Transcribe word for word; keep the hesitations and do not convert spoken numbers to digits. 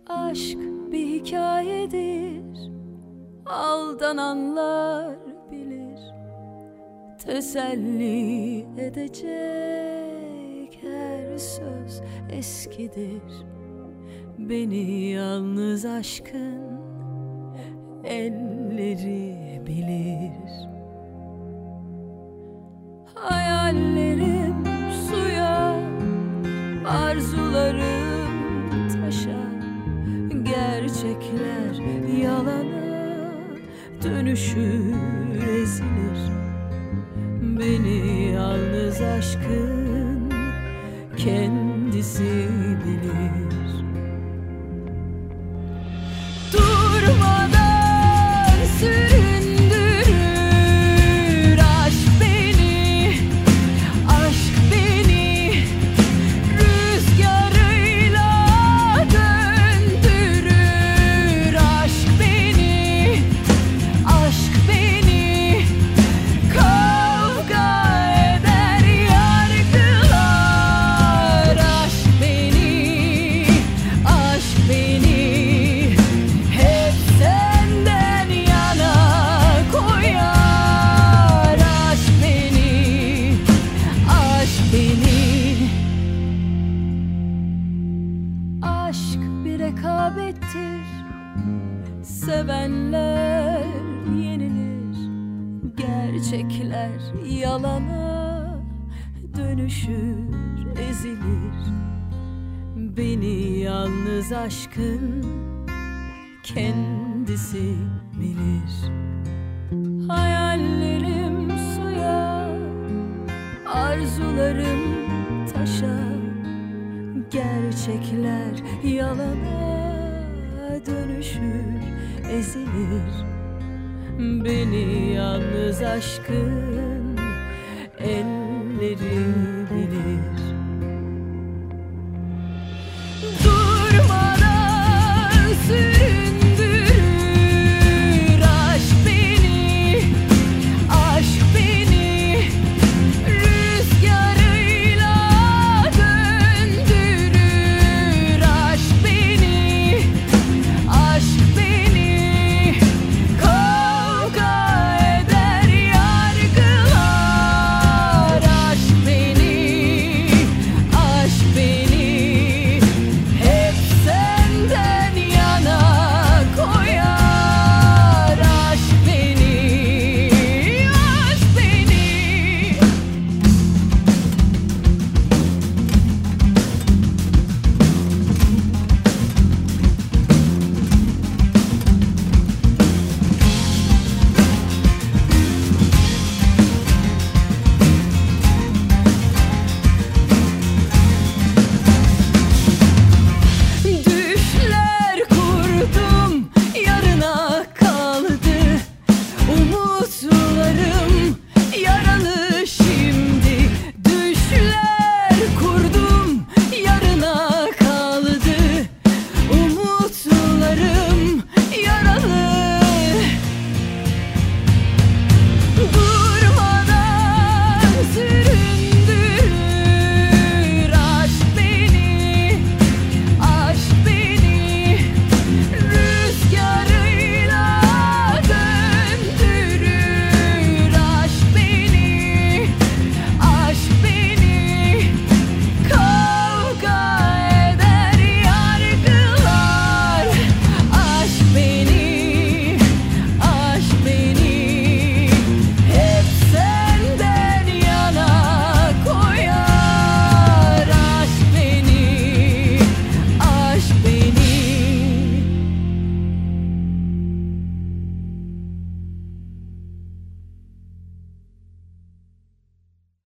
Aşk bir hikayedir, aldananlar bilir. Teselli edecek her söz eskidir. Beni yalnız aşkın elleri bilir. Hayallerim suya, arzularım taşa, gerçekler yalana dönüşür, ezilir. Beni yalnız aşkın kendisi bilir. Durmadan süründürür aşk beni, aşk beni rüzgarıyla döndürür. Aşk beni, aşk beni kavga eder yargılar. Aşk beni, aşk beni rekabettir, sevenler yenilir. Gerçekler yalana dönüşür, ezilir. Beni yalnız aşkın kendisi bilir. Hayallerim suya, arzularım taşa, gerçekler yalana dönüşür, ezilir. Beni yalnız aşkın elleri bilir.